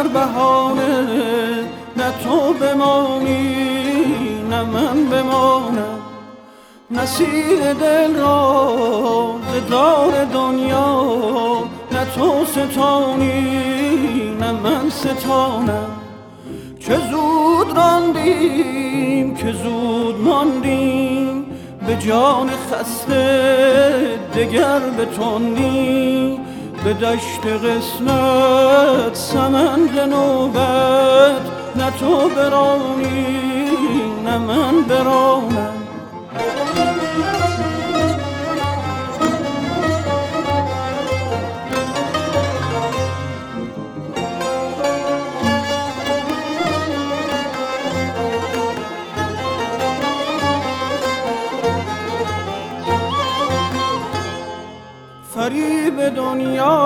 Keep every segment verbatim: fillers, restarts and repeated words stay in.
بهانه نه تو بمانی نه من بمانم، مسیر دل را ز دار دنیا نه تو ستانی نه من ستانم. چه زود راندیم که زود ماندیم، به جان خسته دگر بتوندیم، به دشت قسمت سمند نوبت نه تو برانی نه من برانم. فریب دنیا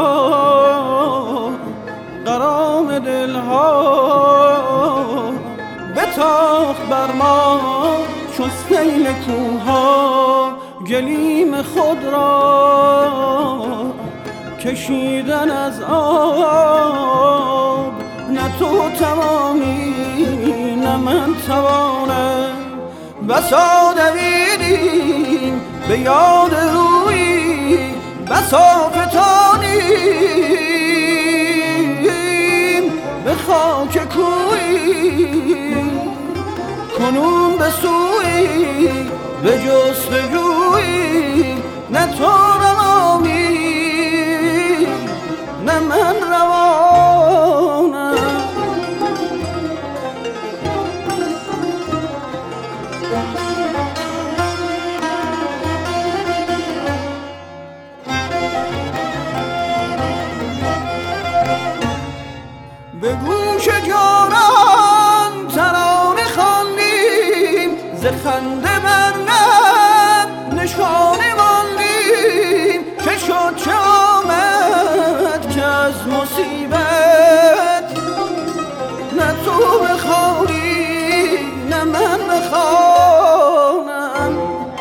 غرام دلها بتاخت بر ما چو سیل کوها، گلیم خود را کشیدن از آب نه تو توانی نه من توانم. بسا دویدیم به یاد رویی، بسا فتانیم به خاک کویی، کنون به سوی به جستجویی نه تو روانی نه من روانم. به گوش جانان ترانه خواندیم، ز خنده بر لب نشانه ماندیم. چه شد چه آمد که از مصیبت نه تو بخوانی نه من بخوانم.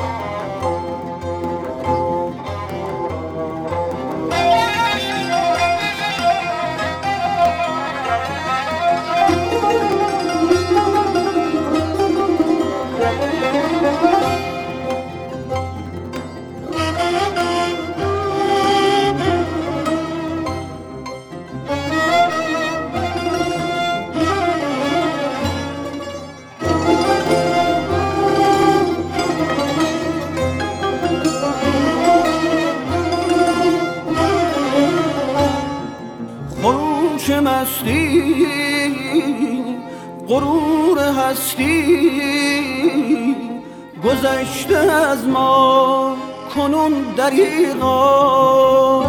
خروش مستی غرور هستی گذشته از ما کنون دریغا،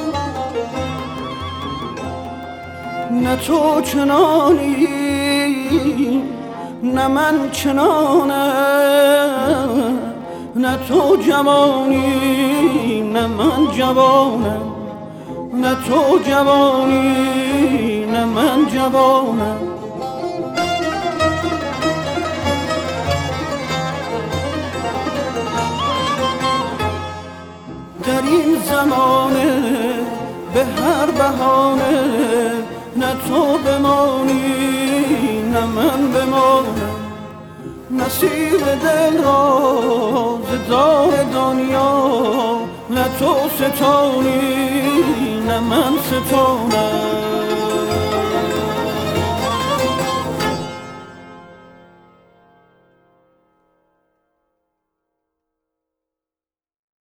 نه تو چنانی نه من چنانم، نه تو جوانی نه من جوانم، نه تو جوانی نه من جوانم. در این زمانه به هر بهانه نه تو بمانی نه من بمانم، مسیر دل را ز دار دنیا نه تو ستانی نه من ستانم.